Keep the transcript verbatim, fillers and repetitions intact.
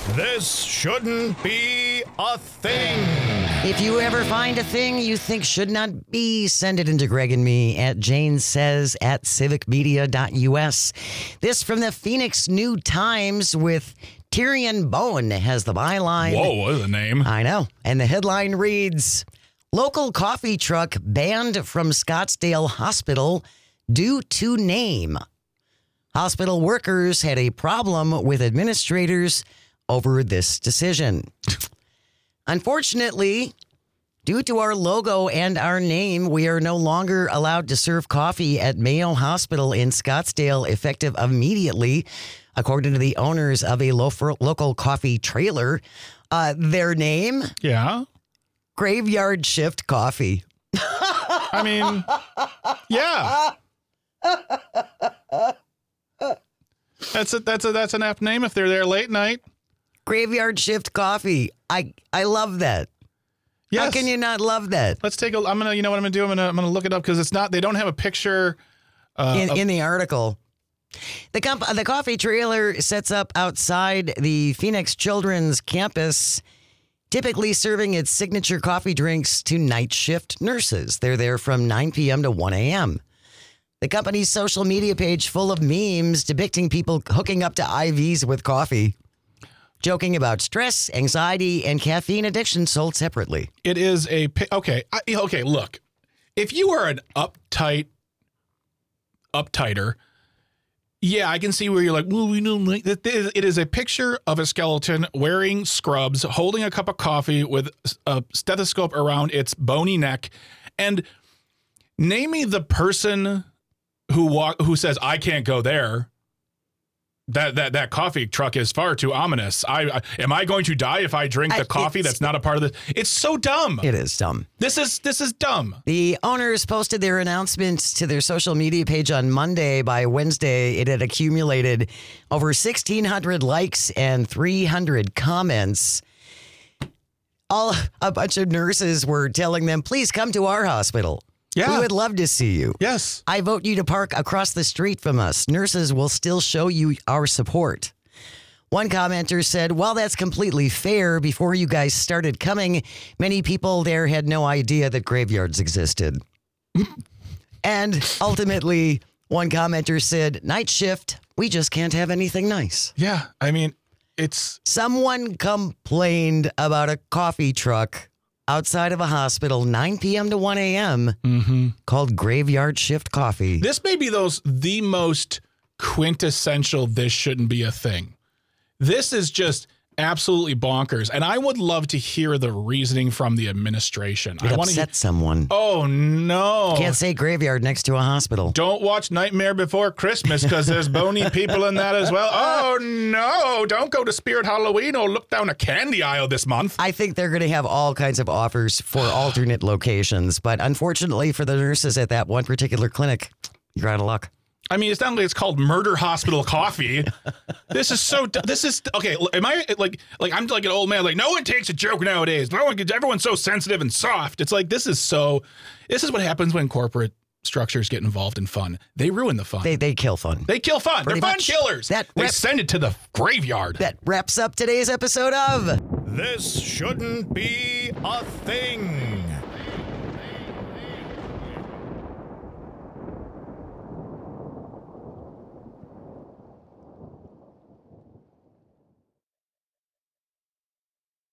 This shouldn't be a thing. If you ever find a thing you think should not be, send it into Greg and me at Jane Says at civic media dot U S. This from the Phoenix New Times with Tyrion Bowen has the byline. Whoa, what is the name? I know. And the headline reads, local coffee truck banned from Scottsdale Hospital due to name. Hospital workers had a problem with administrators over this decision. Unfortunately, due to our logo and our name, we are no longer allowed to serve coffee at Mayo Hospital in Scottsdale effective immediately, according to the owners of a lo- local coffee trailer. Uh, their name? Yeah. Graveyard Shift Coffee. I mean, yeah. That's a, that's a, that's an apt name if they're there late night. Graveyard Shift Coffee. I I love that. Yes. How can you not love that? Let's take a. I'm gonna. You know what I'm gonna do? I'm gonna. I'm gonna look it up because it's not. They don't have a picture. Uh, in, of, in the article, the comp- the coffee trailer sets up outside the Phoenix Children's Campus, typically serving its signature coffee drinks to night shift nurses. They're there from nine p.m. to one a.m. The company's social media page full of memes depicting people hooking up to I Vs with coffee, joking about stress, anxiety, and caffeine addiction sold separately. It is a okay. I, okay, look, if you are an uptight, uptighter, yeah, I can see where you're like, well, we don't like that. It is a picture of a skeleton wearing scrubs, holding a cup of coffee with a stethoscope around its bony neck, and name me the person who walk who says I can't go there. That that that coffee truck is far too ominous. I, I am I going to die if I drink the I, coffee that's not a part of the. It's so dumb. It is dumb. This is this is dumb. The owners posted their announcements to their social media page on Monday. By Wednesday, it had accumulated over sixteen hundred likes and three hundred comments. All a bunch of nurses were telling them, "Please come to our hospital. Yeah. We would love to see you. Yes. I vote you to park across the street from us. Nurses will still show you our support." One commenter said, "While that's completely fair, before you guys started coming, many people there had no idea that graveyards existed." And ultimately, one commenter said, "Night shift, we just can't have anything nice." Yeah. I mean, it's. Someone complained about a coffee truck outside of a hospital, nine p.m. to one a.m., Mm-hmm. called Graveyard Shift Coffee. This may be those the most quintessential. This shouldn't be a thing. This is just absolutely bonkers, and I would love to hear the reasoning from the administration. It I want to upset someone. Oh no! Can't say graveyard next to a hospital. Don't watch Nightmare Before Christmas because there's bony people in that as well. Oh no! Don't go to Spirit Halloween or look down a candy aisle this month. I think they're going to have all kinds of offers for alternate locations, but unfortunately for the nurses at that one particular clinic, you're out of luck. I mean, it's not like it's called Murder Hospital Coffee. This is so. This is okay. Am I like like I'm like an old man? Like no one takes a joke nowadays. No one. Everyone's so sensitive and soft. It's like this is so. This is what happens when corporate structures get involved in fun. They ruin the fun. They they kill fun. They kill fun. Pretty They're fun much. killers. That they rep- send it to the graveyard. That wraps up today's episode of This Shouldn't Be a Thing.